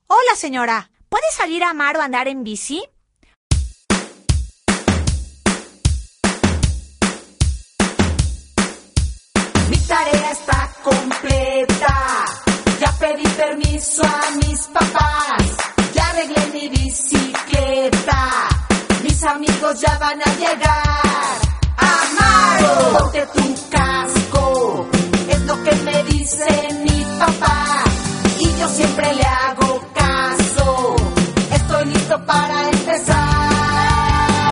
Hola, señora. ¿Puede salir a Amaro a andar en bici? Mi tarea está completa. Ya pedí permiso a mis papás. Ya arreglé mi bicicleta. Mis amigos ya van a llegar. Amaro, ponte tu casco. Es lo que me dice mi papá. Y yo siempre le